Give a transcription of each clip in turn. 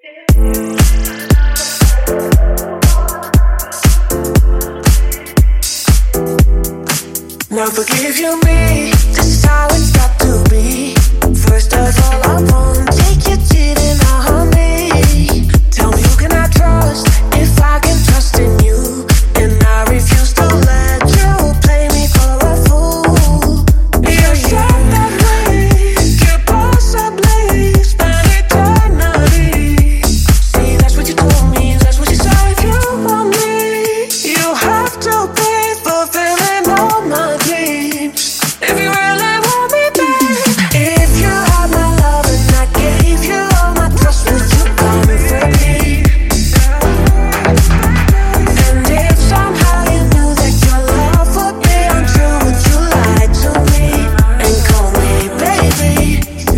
Now forgive you me, this is how it's got to be. First of all, I won't take your cheating on me. Tell me who can I trust, if I can trust in you. And I refuse to let you play me for a fool. You said that we could possibly spend eternity. See, that's what you told me, that's what you said. If you want me, you have to be fulfilling all my dreams. If you really want me, babe. If you had my love and I gave you all my trust, would you come for me? And if somehow you knew that your love would be untrue, would you lie to me and call me baby?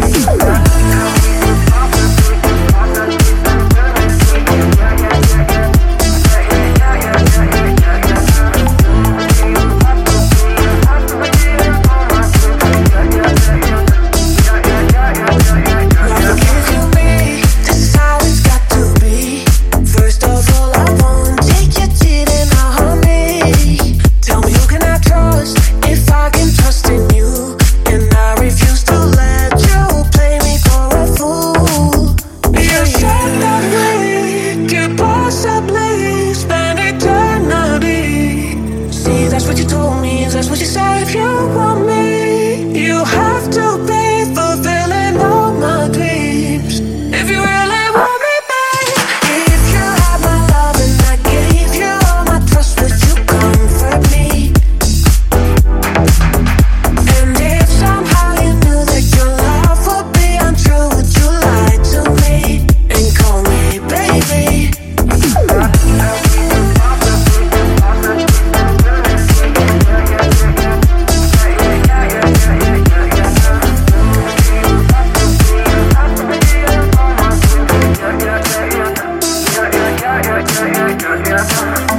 That's what you told me, that's what you said. If you want me, you have to be fulfilling all my dreams. If you really want me, babe. If you had my love and I gave you all my trust, would you comfort me? And if somehow you knew that your love would be untrue, would you lie to me and call me baby? Yeah.